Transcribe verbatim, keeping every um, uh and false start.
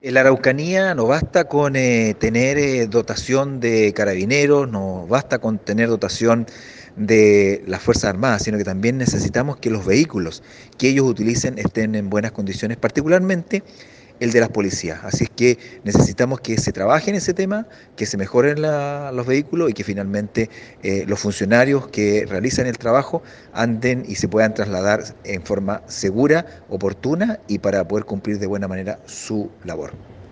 En la Araucanía no basta con eh, tener eh, dotación de carabineros, no basta con tener dotación de las Fuerzas Armadas, sino que también necesitamos que los vehículos que ellos utilicen estén en buenas condiciones, particularmente el de las policías. Así es que necesitamos que se trabaje en ese tema, que se mejoren la- los vehículos y que finalmente eh, los funcionarios que realizan el trabajo anden y se puedan trasladar en forma segura, oportuna y para poder cumplir de buena manera su labor.